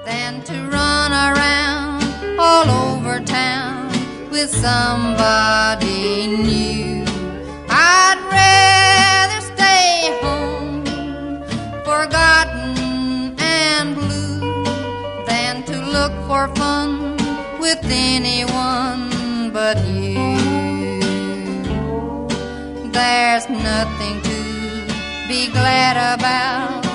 than to run around all over town with somebody new. I'd rather stay home, forgotten and blue, than to look for fun with anyone but you. There's nothing to be glad about